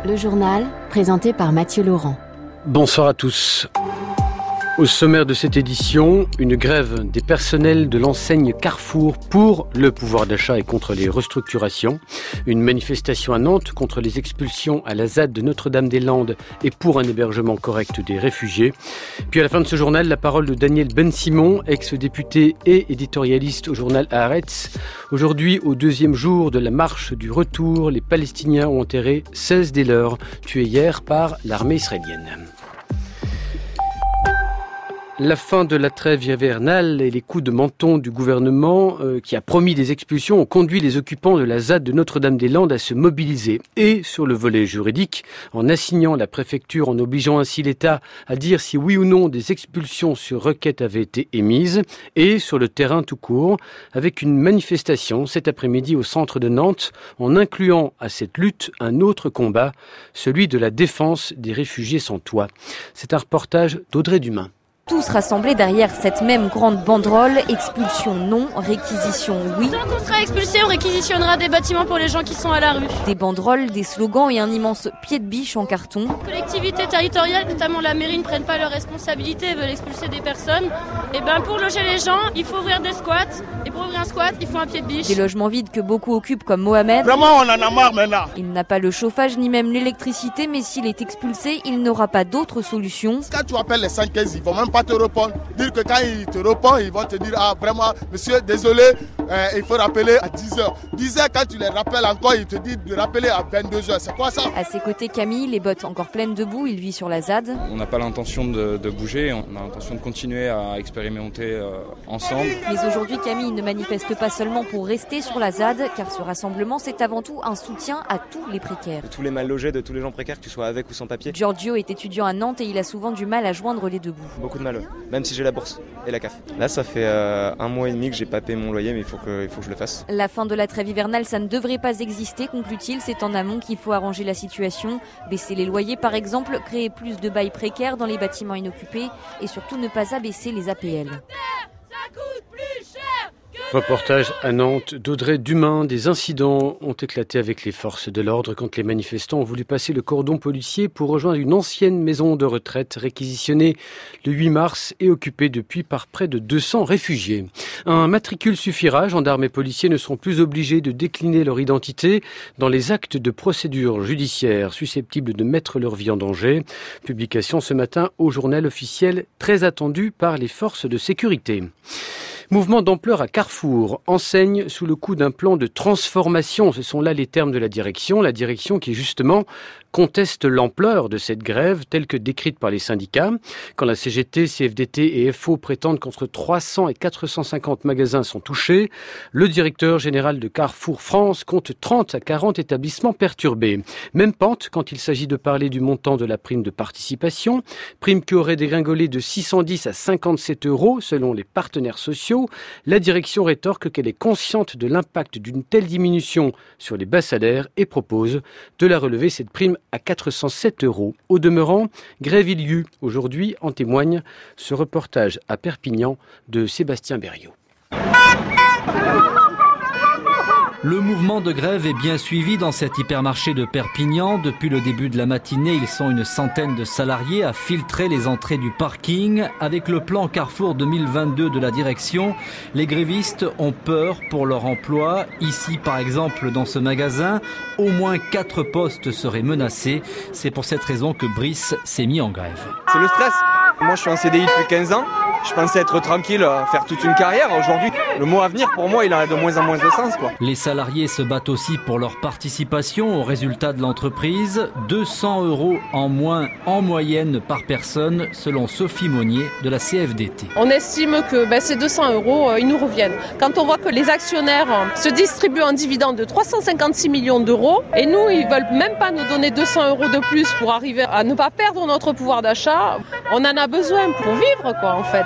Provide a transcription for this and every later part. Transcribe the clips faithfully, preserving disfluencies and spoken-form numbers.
Le journal, présenté par Mathieu Laurent. Bonsoir à tous. Au sommaire de cette édition, une grève des personnels de l'enseigne Carrefour pour le pouvoir d'achat et contre les restructurations. Une manifestation à Nantes contre les expulsions à la Z A D de Notre-Dame-des-Landes et pour un hébergement correct des réfugiés. Puis à la fin de ce journal, la parole de Daniel Ben-Simon, ex-député et éditorialiste au journal Haaretz. Aujourd'hui, au deuxième jour de la marche du retour, les Palestiniens ont enterré seize des leurs, tués hier par l'armée israélienne. La fin de la trêve hivernale et les coups de menton du gouvernement euh, qui a promis des expulsions ont conduit les occupants de la Z A D de Notre-Dame-des-Landes à se mobiliser. Et sur le volet juridique, en assignant la préfecture, en obligeant ainsi l'État à dire si oui ou non des expulsions sur requête avaient été émises. Et sur le terrain tout court, avec une manifestation cet après-midi au centre de Nantes, en incluant à cette lutte un autre combat, celui de la défense des réfugiés sans toit. C'est un reportage d'Audrey Dumain. Tous rassemblés derrière cette même grande banderole, expulsion non, réquisition oui. Tant qu'on sera expulsé, on réquisitionnera des bâtiments pour les gens qui sont à la rue. Des banderoles, des slogans et un immense pied de biche en carton. Les collectivités territoriales, notamment la mairie, ne prennent pas leurs responsabilités et veulent expulser des personnes. Et ben pour loger les gens, il faut ouvrir des squats. Et pour ouvrir un squat, il faut un pied de biche. Des logements vides que beaucoup occupent comme Mohamed. Vraiment, on en a marre maintenant. Il n'a pas le chauffage ni même l'électricité, mais s'il est expulsé, il n'aura pas d'autre solution. Quand tu appelles les cent quinze, ils vont même pas te répondre. Dire que quand ils te répondent, ils vont te dire ah vraiment monsieur désolé, euh, il faut rappeler à dix heures. dix heures quand tu les rappelles encore, ils te disent de rappeler à vingt-deux heures. C'est quoi ça? À ses côtés Camille, les bottes encore pleines de boue, il vit sur la Z A D. On n'a pas l'intention de, de bouger, on a l'intention de continuer à expérimenter euh, ensemble. Mais aujourd'hui Camille ne manifeste pas seulement pour rester sur la Z A D, car ce rassemblement c'est avant tout un soutien à tous les précaires. De tous les mal logés, de tous les gens précaires, que tu sois avec ou sans papier. Giorgio est étudiant à Nantes et il a souvent du mal à joindre les deux bouts. Beaucoup de mal, même si j'ai la bourse et la C A F. Là ça fait euh, un mois et demi que j'ai pas payé mon loyer, mais il faut que, il faut que je le fasse. La fin de la trêve hivernale, ça ne devrait pas exister, conclut-il. C'est en amont qu'il faut arranger la situation, baisser les loyers par exemple, créer plus de bails précaires dans les bâtiments inoccupés et surtout ne pas abaisser les A P L. Ça coûte plus cher. Reportage à Nantes d'Audrey Dumain. Des incidents ont éclaté avec les forces de l'ordre quand les manifestants ont voulu passer le cordon policier pour rejoindre une ancienne maison de retraite réquisitionnée le huit mars et occupée depuis par près de deux cents réfugiés. Un matricule suffira, gendarmes et policiers ne seront plus obligés de décliner leur identité dans les actes de procédure judiciaire susceptibles de mettre leur vie en danger. Publication ce matin au journal officiel, très attendu par les forces de sécurité. Mouvement d'ampleur à Carrefour, enseigne sous le coup d'un plan de transformation. Ce sont là les termes de la direction. La direction qui, justement, conteste l'ampleur de cette grève telle que décrite par les syndicats. Quand la C G T, C F D T et F O prétendent qu'entre trois cents et quatre cent cinquante magasins sont touchés, le directeur général de Carrefour France compte trente à quarante établissements perturbés. Même pente quand il s'agit de parler du montant de la prime de participation, prime qui aurait dégringolé de six cent dix à cinquante-sept euros selon les partenaires sociaux. La direction rétorque qu'elle est consciente de l'impact d'une telle diminution sur les bas salaires et propose de la relever, cette prime, à quatre cent sept euros. Au demeurant, grève il y eut. Aujourd'hui, en témoigne ce reportage à Perpignan de Sébastien Berriot. Le mouvement de grève est bien suivi dans cet hypermarché de Perpignan. Depuis le début de la matinée, ils sont une centaine de salariés à filtrer les entrées du parking. Avec le plan Carrefour deux mille vingt-deux de la direction, les grévistes ont peur pour leur emploi. Ici, par exemple, dans ce magasin, au moins quatre postes seraient menacés. C'est pour cette raison que Brice s'est mis en grève. C'est le stress. Moi, je suis en C D I depuis quinze ans. Je pensais être tranquille, faire toute une carrière. Aujourd'hui, le mot avenir, pour moi, il a de moins en moins de sens, quoi. Les salariés se battent aussi pour leur participation aux résultats de l'entreprise. deux cents euros en moins en moyenne par personne, selon Sophie Monnier de la C F D T. On estime que ben, ces deux cents euros, euh, ils nous reviennent. Quand on voit que les actionnaires euh, se distribuent un dividende de trois cent cinquante-six millions d'euros, et nous, ils veulent même pas nous donner deux cents euros de plus pour arriver à ne pas perdre notre pouvoir d'achat, on en a besoin pour vivre, quoi, en fait.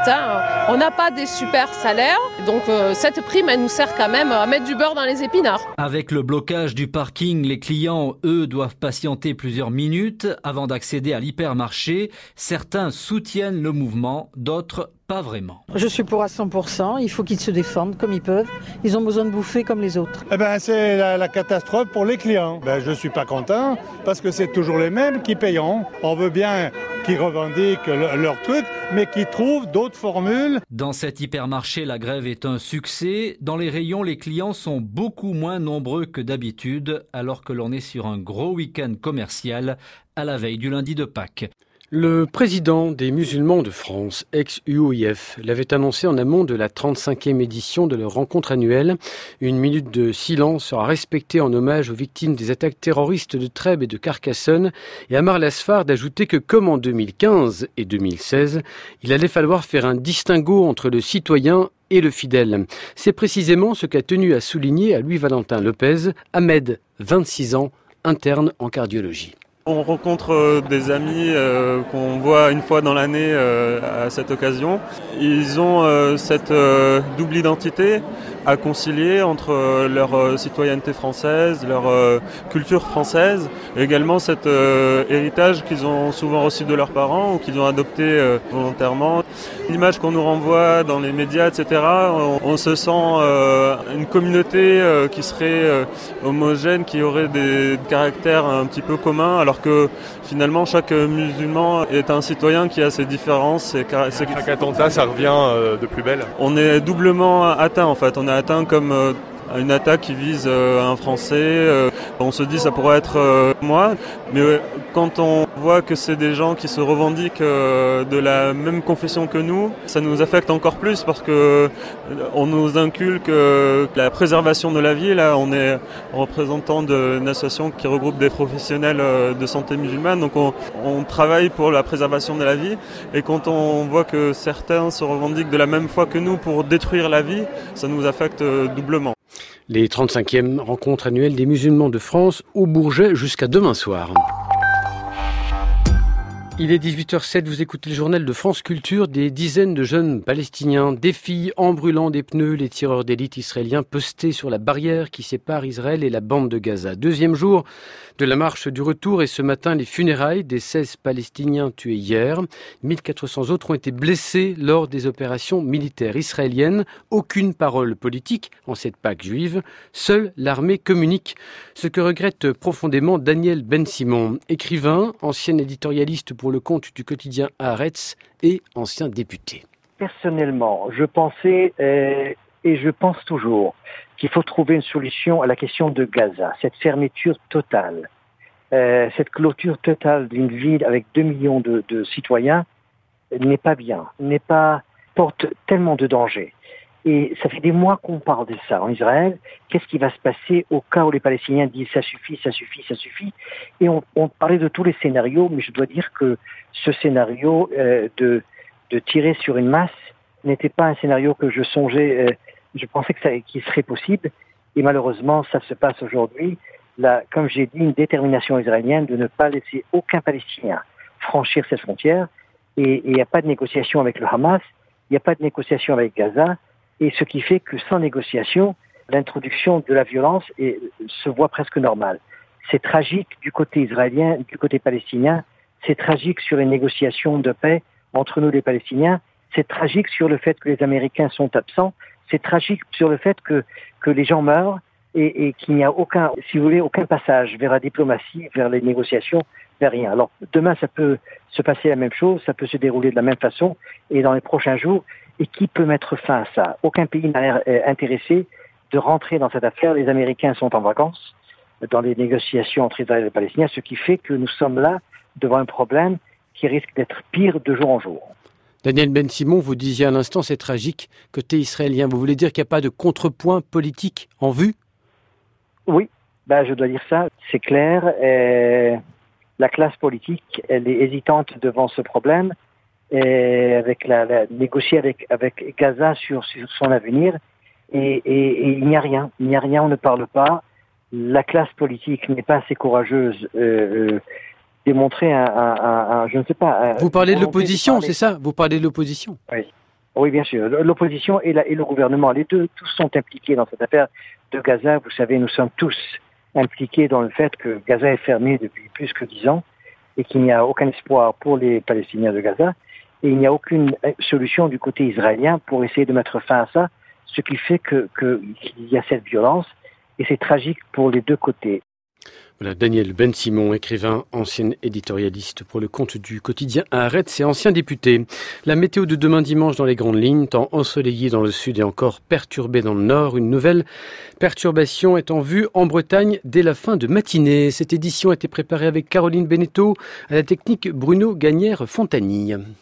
Hein. On n'a pas des super salaires, donc euh, cette prime, elle nous sert quand même à mettre du beurre dans les épinards. Avec le blocage du parking, les clients, eux, doivent patienter plusieurs minutes avant d'accéder à l'hypermarché. Certains soutiennent le mouvement, d'autres pas vraiment. Je suis pour à cent pour cent, il faut qu'ils se défendent comme ils peuvent. Ils ont besoin de bouffer comme les autres. Eh ben, c'est la, la catastrophe pour les clients. Ben, je suis pas content parce que c'est toujours les mêmes qui payeront. On veut bien qu'ils revendiquent le, leur truc, mais qu'ils trouvent d'autres formules. Dans cet hypermarché, la grève est un succès. Dans les rayons, les clients sont beaucoup moins nombreux que d'habitude, alors que l'on est sur un gros week-end commercial à la veille du lundi de Pâques. Le président des musulmans de France, ex-U O I F, l'avait annoncé en amont de la trente-cinquième édition de leur rencontre annuelle. Une minute de silence sera respectée en hommage aux victimes des attaques terroristes de Trèbes et de Carcassonne. Et Amar Lasfar d'ajouter que, comme en deux mille quinze et deux mille seize, il allait falloir faire un distinguo entre le citoyen et le fidèle. C'est précisément ce qu'a tenu à souligner à Louis-Valentin Lopez, Ahmed, vingt-six ans, interne en cardiologie. On rencontre des amis euh, qu'on voit une fois dans l'année euh, à cette occasion. Ils ont euh, cette euh, double identité à concilier entre euh, leur euh, citoyenneté française, leur euh, culture française, et également cet euh, héritage qu'ils ont souvent reçu de leurs parents ou qu'ils ont adopté euh, volontairement. L'image qu'on nous renvoie dans les médias, et cetera, on, on se sent euh, une communauté euh, qui serait euh, homogène, qui aurait des caractères un petit peu communs, alors que finalement chaque musulman est un citoyen qui a ses différences. Ses car- ses... Chaque attentat, ça revient euh, de plus belle. On est doublement atteint en fait. On est atteint comme euh, une attaque qui vise euh, un Français. Euh, on se dit ça pourrait être euh, moi, mais euh, quand on voit que c'est des gens qui se revendiquent euh, de la même confession que nous, ça nous affecte encore plus parce que euh, on nous inculque euh, la préservation de la vie. Là, on est représentant d'une association qui regroupe des professionnels euh, de santé musulmane, donc on, on travaille pour la préservation de la vie. Et quand on voit que certains se revendiquent de la même foi que nous pour détruire la vie, ça nous affecte euh, doublement. Les trente-cinquièmes rencontres annuelles des musulmans de France au Bourget jusqu'à demain soir. Il est dix-huit heures zéro sept, vous écoutez le journal de France Culture. Des dizaines de jeunes palestiniens défient en brûlant des pneus les tireurs d'élite israéliens postés sur la barrière qui sépare Israël et la bande de Gaza. Deuxième jour de la marche du retour et ce matin les funérailles des seize Palestiniens tués hier. mille quatre cents autres ont été blessés lors des opérations militaires israéliennes. Aucune parole politique en cette Pâque juive. Seule l'armée communique. Ce que regrette profondément Daniel Ben-Simon, écrivain, ancien éditorialiste pour le compte du quotidien Haaretz et ancien député. Personnellement, je pensais euh, et je pense toujours qu'il faut trouver une solution à la question de Gaza, cette fermeture totale, euh, cette clôture totale d'une ville avec deux millions de, de citoyens n'est pas bien, n'est pas porte tellement de danger. Et ça fait des mois qu'on parle de ça en Israël. Qu'est-ce qui va se passer au cas où les Palestiniens disent ça suffit, ça suffit, ça suffit. Et on, on parlait de tous les scénarios, mais je dois dire que ce scénario euh, de, de tirer sur une masse n'était pas un scénario que je songeais. Euh, je pensais que ça, qu'il serait possible. Et malheureusement, ça se passe aujourd'hui. Là, comme j'ai dit, une détermination israélienne de ne pas laisser aucun Palestinien franchir cette frontière. Et il n'y a pas de négociation avec le Hamas, il n'y a pas de négociation avec Gaza. Et ce qui fait que sans négociation, l'introduction de la violence est, se voit presque normale. C'est tragique du côté israélien, du côté palestinien. C'est tragique sur les négociations de paix entre nous les Palestiniens. C'est tragique sur le fait que les Américains sont absents. C'est tragique sur le fait que, que les gens meurent et, et qu'il n'y a aucun, si vous voulez, aucun passage vers la diplomatie, vers les négociations, vers rien. Alors demain, ça peut se passer la même chose, ça peut se dérouler de la même façon et dans les prochains jours. Et qui peut mettre fin à ça? Aucun pays n'a l'air intéressé de rentrer dans cette affaire. Les Américains sont en vacances dans les négociations entre Israël et les Palestiniens, ce qui fait que nous sommes là devant un problème qui risque d'être pire de jour en jour. Daniel Ben-Simon, vous disiez à l'instant, c'est tragique, côté israélien. Vous voulez dire qu'il n'y a pas de contrepoint politique en vue? Oui, ben, je dois dire ça, c'est clair. Et la classe politique, elle est hésitante devant ce problème. Et avec la, la négocier avec avec Gaza sur, sur son avenir et, et, et il n'y a rien, il n'y a rien, on ne parle pas. La classe politique n'est pas assez courageuse euh, euh, démontrer un, un, un, un, je ne sais pas. Un, Vous parlez de l'opposition, c'est ça? Vous parlez de l'opposition? Oui. Oui, bien sûr. L'opposition et, la, et le gouvernement, les deux, tous sont impliqués dans cette affaire de Gaza. Vous savez, nous sommes tous impliqués dans le fait que Gaza est fermé depuis plus que dix ans et qu'il n'y a aucun espoir pour les Palestiniens de Gaza. Et il n'y a aucune solution du côté israélien pour essayer de mettre fin à ça, ce qui fait que, que, qu'il y a cette violence. Et c'est tragique pour les deux côtés. Voilà, Daniel Ben-Simon, écrivain, ancien éditorialiste pour le compte du quotidien Haaretz et ancien député. La météo de demain dimanche dans les grandes lignes, temps ensoleillé dans le sud et encore perturbé dans le nord. Une nouvelle perturbation est en vue en Bretagne dès la fin de matinée. Cette édition a été préparée avec Caroline Beneteau, à la technique Bruno Gagnère-Fontagny.